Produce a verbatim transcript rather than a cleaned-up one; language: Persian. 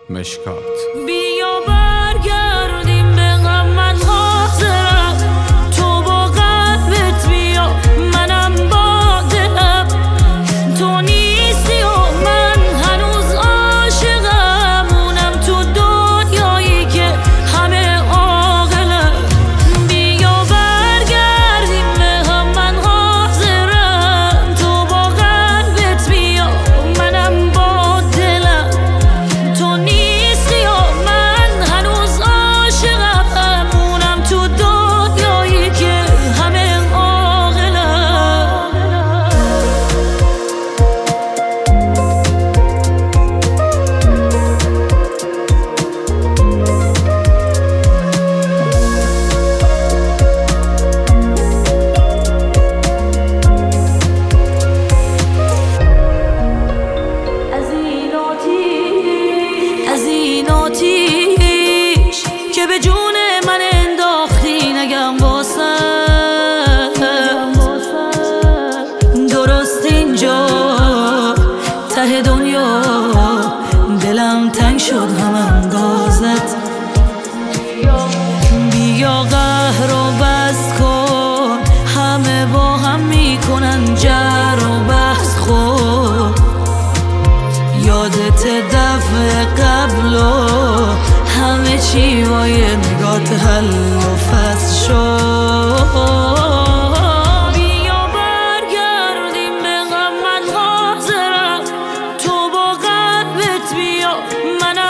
مشکات. بیا برگردیم به غم، من حاضرم تو با قلبت بیا، منم با دلم. تو نیستی و من هنوز عاشقم، مونم تو دنیایی که همه عاقلم. بیا برگردیم به غم، من حاضرم تو با قلبت بیا، منم با دلم. تو نیستی و من هنوز عاشقم، مونم تو دنیایی که همه عاقلم. از این آتیش از این آتیش که به جون من انداختی، نگم واسم درست اینجا ته دنیا دلم تنگ شد هم اندازت. بیا قهر و بس کن، همه با هم میکنن جر و بحث. خود یادت دفعه قبل و همه چی با یه نگات حل و فصل شد. بیا برگردیم به غم، من حاضرم تو با قلبت بیا، منم